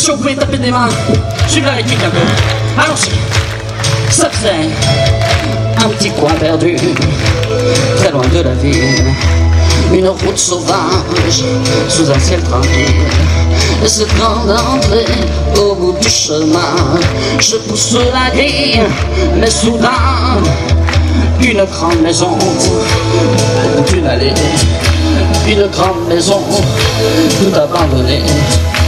Si on pouvait taper des mains, suivre la rythmique un peu. Allons-y. Ça fait un petit coin perdu, très loin de la ville. Une route sauvage, sous un ciel tranquille. Et cette grande entrée, au bout du chemin, je pousse la grille, mais soudain, une grande maison, une allée, une grande maison, tout abandonnée.